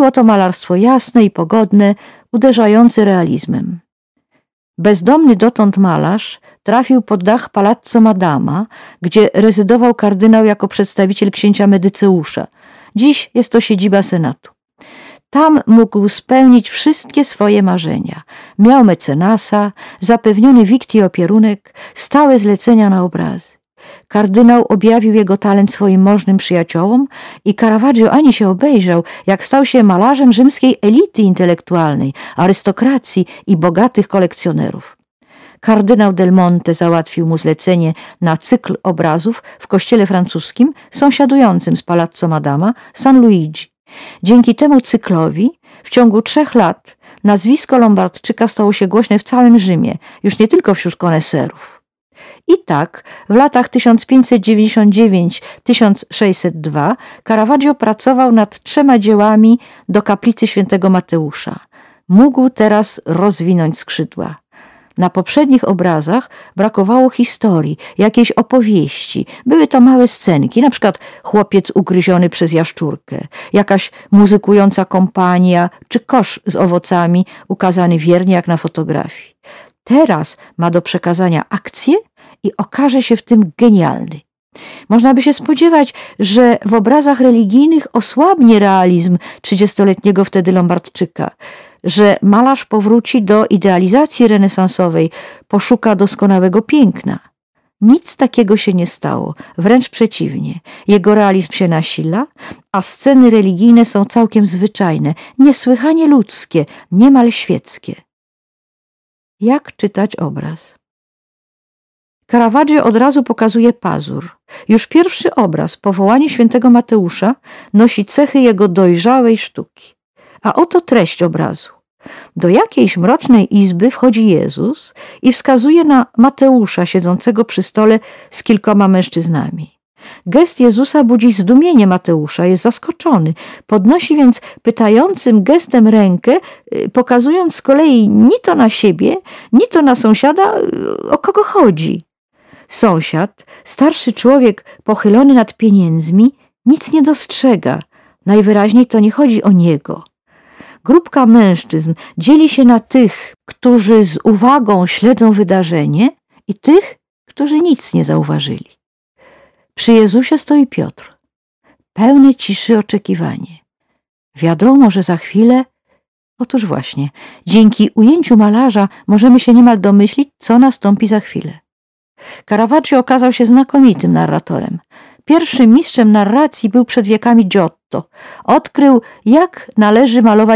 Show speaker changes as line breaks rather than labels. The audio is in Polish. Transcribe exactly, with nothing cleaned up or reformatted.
Było to malarstwo jasne i pogodne, uderzające realizmem. Bezdomny dotąd malarz trafił pod dach Palazzo Madama, gdzie rezydował kardynał jako przedstawiciel księcia Medyceusza. Dziś jest to siedziba senatu. Tam mógł spełnić wszystkie swoje marzenia. Miał mecenasa, zapewniony wikt i opierunek, stałe zlecenia na obrazy. Kardynał objawił jego talent swoim możnym przyjaciołom i Caravaggio ani się obejrzał, jak stał się malarzem rzymskiej elity intelektualnej, arystokracji i bogatych kolekcjonerów. Kardynał Del Monte załatwił mu zlecenie na cykl obrazów w kościele francuskim sąsiadującym z Palazzo Madama, San Luigi. Dzięki temu cyklowi w ciągu trzech lat nazwisko Lombardczyka stało się głośne w całym Rzymie, już nie tylko wśród koneserów. I tak w latach tysiąc pięćset dziewięćdziesiąt dziewięć do tysiąc sześćset dwa Caravaggio pracował nad trzema dziełami do kaplicy świętego Mateusza. Mógł teraz rozwinąć skrzydła. Na poprzednich obrazach brakowało historii, jakiejś opowieści. Były to małe scenki, na przykład chłopiec ugryziony przez jaszczurkę, jakaś muzykująca kompania czy kosz z owocami ukazany wiernie jak na fotografii. Teraz ma do przekazania akcję i okaże się w tym genialny. Można by się spodziewać, że w obrazach religijnych osłabnie realizm trzydziestoletniego wtedy Lombardczyka, że malarz powróci do idealizacji renesansowej, poszuka doskonałego piękna. Nic takiego się nie stało, wręcz przeciwnie. Jego realizm się nasila, a sceny religijne są całkiem zwyczajne, niesłychanie ludzkie, niemal świeckie. Jak czytać obraz? Caravaggio od razu pokazuje pazur. Już pierwszy obraz, Powołanie świętego Mateusza, nosi cechy jego dojrzałej sztuki. A oto treść obrazu. Do jakiejś mrocznej izby wchodzi Jezus i wskazuje na Mateusza siedzącego przy stole z kilkoma mężczyznami. Gest Jezusa budzi zdumienie Mateusza, jest zaskoczony. Podnosi więc pytającym gestem rękę, pokazując z kolei ni to na siebie, ni to na sąsiada, o kogo chodzi. Sąsiad, starszy człowiek pochylony nad pieniędzmi, nic nie dostrzega. Najwyraźniej to nie chodzi o niego. Grupka mężczyzn dzieli się na tych, którzy z uwagą śledzą wydarzenie i tych, którzy nic nie zauważyli. Przy Jezusie stoi Piotr. Pełne ciszy oczekiwanie. Wiadomo, że za chwilę... Otóż właśnie, dzięki ujęciu malarza możemy się niemal domyślić, co nastąpi za chwilę. Caravaggio okazał się znakomitym narratorem. Pierwszym mistrzem narracji był przed wiekami Giotto. Odkrył, jak należy malować